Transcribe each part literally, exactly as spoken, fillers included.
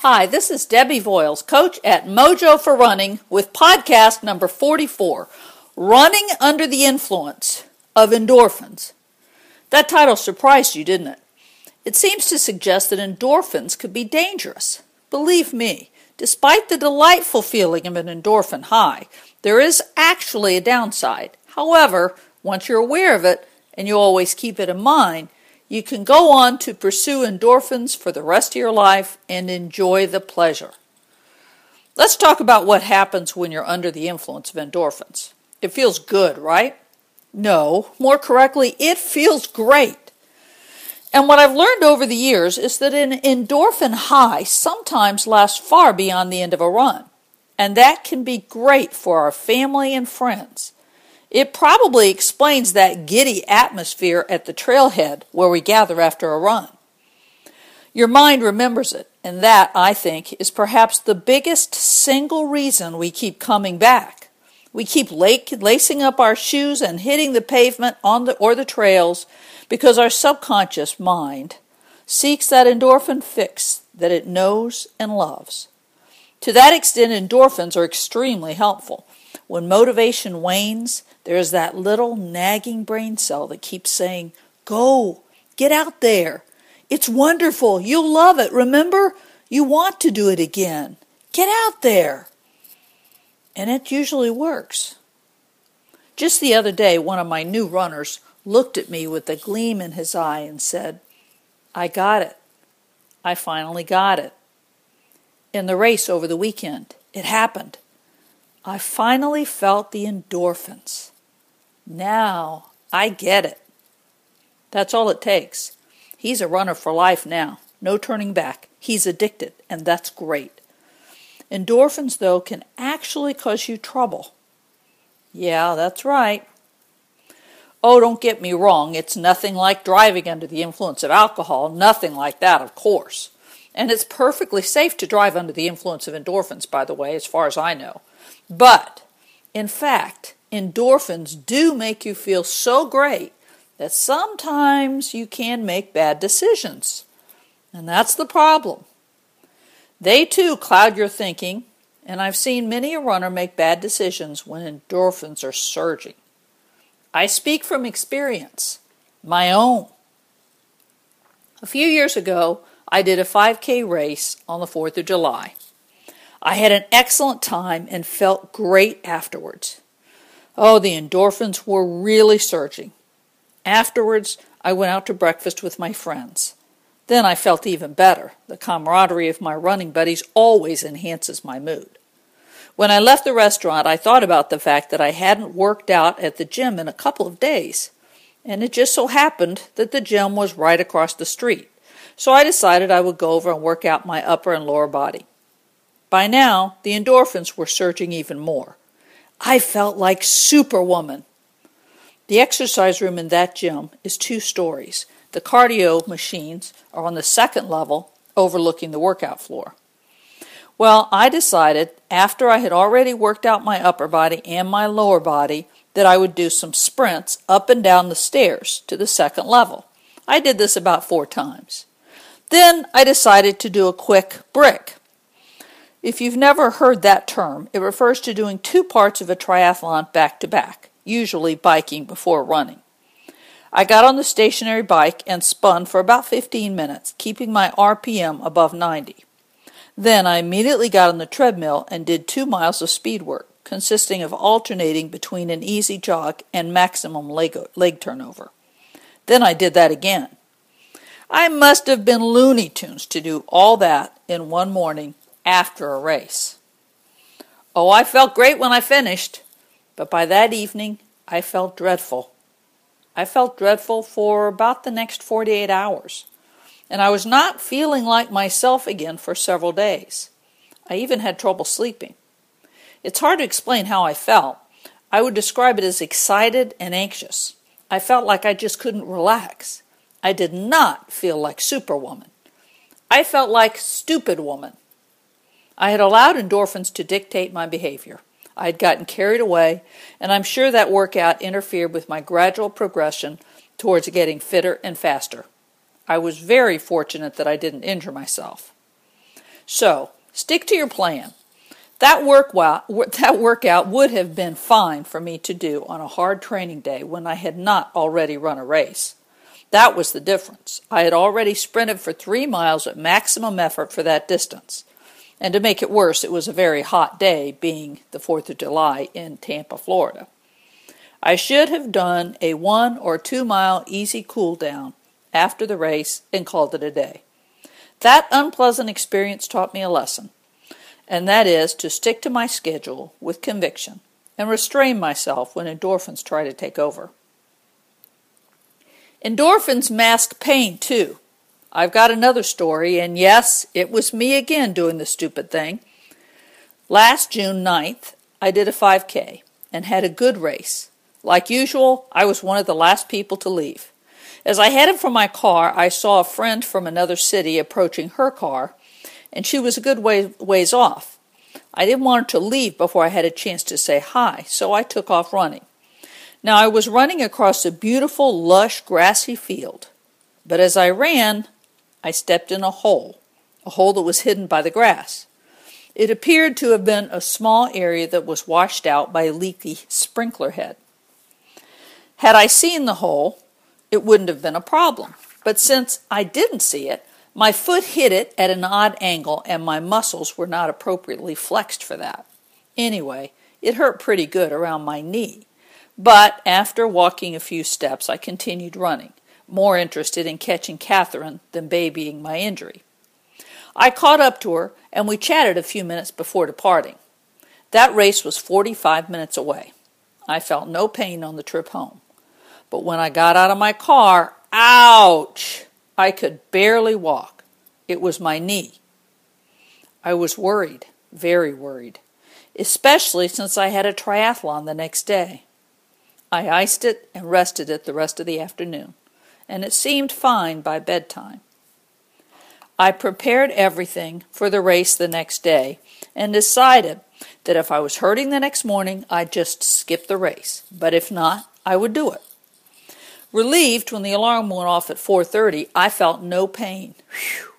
Hi, this is Debbie Voiles, coach at Mojo for Running with podcast number forty-four, Running Under the Influence of Endorphins. That title surprised you, didn't it? It seems to suggest that endorphins could be dangerous. Believe me, despite the delightful feeling of an endorphin high, there is actually a downside. However, once you're aware of it, and you always keep it in mind, you can go on to pursue endorphins for the rest of your life and enjoy the pleasure. Let's talk about what happens when you're under the influence of endorphins. It feels good, right? No, more correctly, it feels great. And what I've learned over the years is that an endorphin high sometimes lasts far beyond the end of a run. And that can be great for our family and friends. It probably explains that giddy atmosphere at the trailhead where we gather after a run. Your mind remembers it, and that, I think, is perhaps the biggest single reason we keep coming back. We keep lacing up our shoes and hitting the pavement on the or the trails because our subconscious mind seeks that endorphin fix that it knows and loves. To that extent, endorphins are extremely helpful. When motivation wanes, there is that little nagging brain cell that keeps saying, "Go, get out there. It's wonderful. You'll love it. Remember, you want to do it again. Get out there." And it usually works. Just the other day, one of my new runners looked at me with a gleam in his eye and said, "I got it. I finally got it." In the race over the weekend, it happened. I finally felt the endorphins. Now I get it. That's all it takes. He's a runner for life now. No turning back. He's addicted, and that's great. Endorphins, though, can actually cause you trouble. Yeah, that's right. Oh, don't get me wrong. It's nothing like driving under the influence of alcohol. Nothing like that, of course. And it's perfectly safe to drive under the influence of endorphins, by the way, as far as I know. But, in fact, endorphins do make you feel so great that sometimes you can make bad decisions. And that's the problem. They too cloud your thinking, and I've seen many a runner make bad decisions when endorphins are surging. I speak from experience, my own. A few years ago, I did a five K race on the fourth of July. I had an excellent time and felt great afterwards. Oh, the endorphins were really surging. Afterwards, I went out to breakfast with my friends. Then I felt even better. The camaraderie of my running buddies always enhances my mood. When I left the restaurant, I thought about the fact that I hadn't worked out at the gym in a couple of days. And it just so happened that the gym was right across the street. So I decided I would go over and work out my upper and lower body. By now, the endorphins were surging even more. I felt like Superwoman. The exercise room in that gym is two stories. The cardio machines are on the second level, overlooking the workout floor. Well, I decided, after I had already worked out my upper body and my lower body, that I would do some sprints up and down the stairs to the second level. I did this about four times. Then I decided to do a quick brick. If you've never heard that term, it refers to doing two parts of a triathlon back-to-back, usually biking before running. I got on the stationary bike and spun for about fifteen minutes, keeping my R P M above ninety. Then I immediately got on the treadmill and did two miles of speed work, consisting of alternating between an easy jog and maximum leg, leg turnover. Then I did that again. I must have been Looney Tunes to do all that in one morning after a race. Oh, I felt great when I finished, but by that evening, I felt dreadful. I felt dreadful for about the next forty-eight hours, and I was not feeling like myself again for several days. I even had trouble sleeping. It's hard to explain how I felt. I would describe it as excited and anxious. I felt like I just couldn't relax. I did not feel like Superwoman. I felt like Stupid Woman. I had allowed endorphins to dictate my behavior. I had gotten carried away, and I'm sure that workout interfered with my gradual progression towards getting fitter and faster. I was very fortunate that I didn't injure myself. So, stick to your plan. That work that workout would have been fine for me to do on a hard training day when I had not already run a race. That was the difference. I had already sprinted for three miles at maximum effort for that distance. And to make it worse, it was a very hot day, being the fourth of July in Tampa, Florida. I should have done a one or two mile easy cool down after the race and called it a day. That unpleasant experience taught me a lesson, and that is to stick to my schedule with conviction and restrain myself when endorphins try to take over. Endorphins mask pain, too. I've got another story, and yes, it was me again doing the stupid thing. Last June ninth, I did a five K and had a good race. Like usual, I was one of the last people to leave. As I headed for my car, I saw a friend from another city approaching her car, and she was a good way, ways off. I didn't want her to leave before I had a chance to say hi, so I took off running. Now, I was running across a beautiful, lush, grassy field, but as I ran, I stepped in a hole, a hole that was hidden by the grass. It appeared to have been a small area that was washed out by a leaky sprinkler head. Had I seen the hole, it wouldn't have been a problem, but since I didn't see it, my foot hit it at an odd angle and my muscles were not appropriately flexed for that. Anyway, it hurt pretty good around my knee, but after walking a few steps, I continued running, more interested in catching Catherine than babying my injury. I caught up to her, and we chatted a few minutes before departing. That race was forty-five minutes away. I felt no pain on the trip home. But when I got out of my car, ouch! I could barely walk. It was my knee. I was worried, very worried, especially since I had a triathlon the next day. I iced it and rested it the rest of the afternoon, and it seemed fine by bedtime. I prepared everything for the race the next day and decided that if I was hurting the next morning, I'd just skip the race, but if not, I would do it. Relieved when the alarm went off at four thirty, I felt no pain. Whew.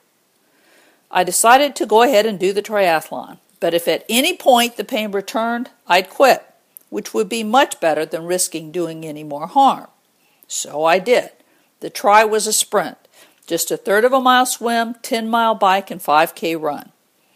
I decided to go ahead and do the triathlon, but if at any point the pain returned, I'd quit, which would be much better than risking doing any more harm. So I did. The tri was a sprint, just a third of a mile swim, ten-mile bike, and five K run.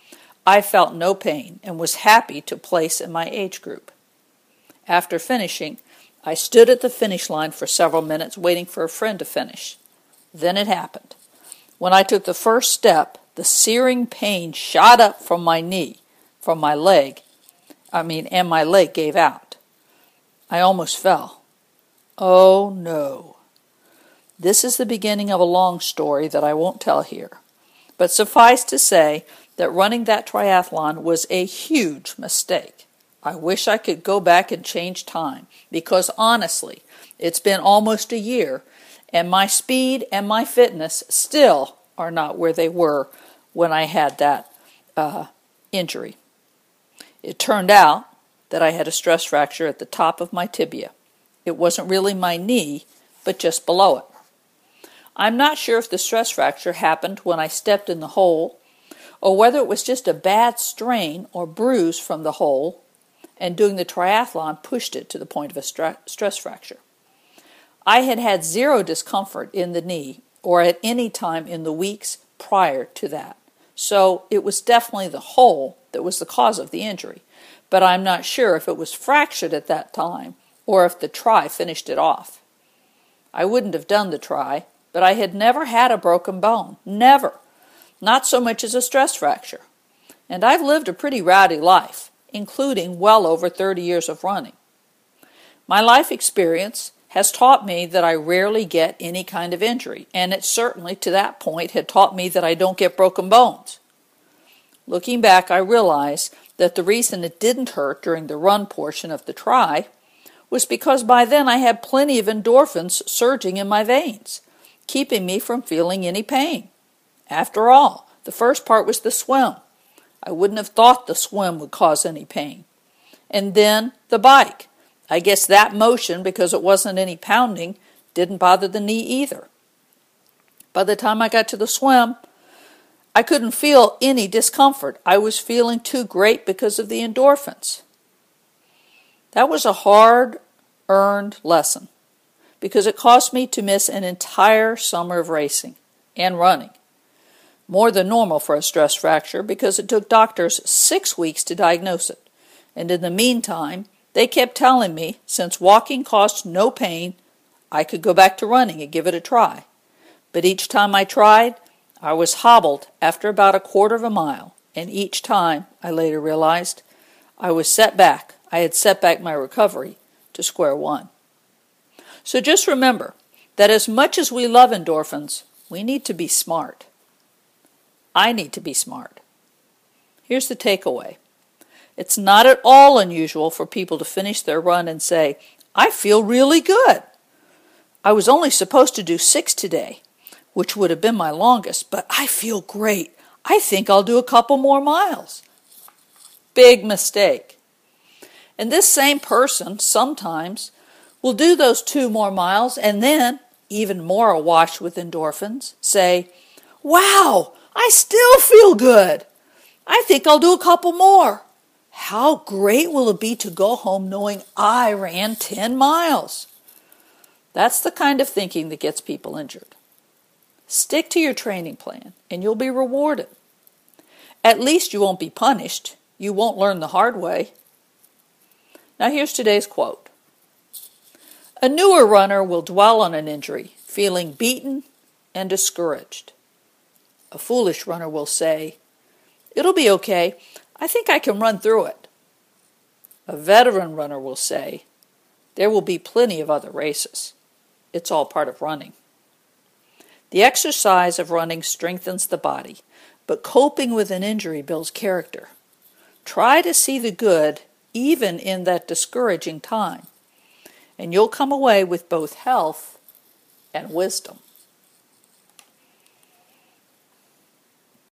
I felt no pain and was happy to place in my age group. After finishing, I stood at the finish line for several minutes waiting for a friend to finish. Then it happened. When I took the first step, the searing pain shot up from my knee, from my leg, I mean, and my leg gave out. I almost fell. Oh, no. This is the beginning of a long story that I won't tell here. But suffice to say that running that triathlon was a huge mistake. I wish I could go back and change time, because honestly, it's been almost a year, and my speed and my fitness still are not where they were when I had that uh, injury. It turned out that I had a stress fracture at the top of my tibia. It wasn't really my knee, but just below it. I'm not sure if the stress fracture happened when I stepped in the hole, or whether it was just a bad strain or bruise from the hole, and doing the triathlon pushed it to the point of a stra- stress fracture. I had had zero discomfort in the knee or at any time in the weeks prior to that, so it was definitely the hole that was the cause of the injury, but I'm not sure if it was fractured at that time or if the tri finished it off. I wouldn't have done the tri, but I had never had a broken bone, never, not so much as a stress fracture, and I've lived a pretty rowdy life, including well over thirty years of running. My life experience has taught me that I rarely get any kind of injury, and it certainly to that point had taught me that I don't get broken bones. Looking back, I realize that the reason it didn't hurt during the run portion of the tri was because by then I had plenty of endorphins surging in my veins, keeping me from feeling any pain. After all, the first part was the swim. I wouldn't have thought the swim would cause any pain. And then the bike. I guess that motion, because it wasn't any pounding, didn't bother the knee either. By the time I got to the swim, I couldn't feel any discomfort. I was feeling too great because of the endorphins. That was a hard-earned lesson because it cost me to miss an entire summer of racing and running. More than normal for a stress fracture because it took doctors six weeks to diagnose it. And in the meantime, they kept telling me, since walking cost no pain, I could go back to running and give it a try. But each time I tried, I was hobbled after about a quarter of a mile, and each time, I later realized, I was set back. I had set back my recovery to square one. So just remember that as much as we love endorphins, we need to be smart. I need to be smart. Here's the takeaway. It's not at all unusual for people to finish their run and say, I feel really good. I was only supposed to do six today, which would have been my longest, but I feel great. I think I'll do a couple more miles. Big mistake. And this same person sometimes will do those two more miles and then, even more awash with endorphins, say, wow, I still feel good. I think I'll do a couple more. How great will it be to go home knowing I ran ten miles? That's the kind of thinking that gets people injured. Stick to your training plan, and you'll be rewarded. At least you won't be punished. You won't learn the hard way. Now here's today's quote. A newer runner will dwell on an injury, feeling beaten and discouraged. A foolish runner will say, it'll be okay. I think I can run through it. A veteran runner will say, there will be plenty of other races. It's all part of running. The exercise of running strengthens the body, but coping with an injury builds character. Try to see the good even in that discouraging time, and you'll come away with both health and wisdom.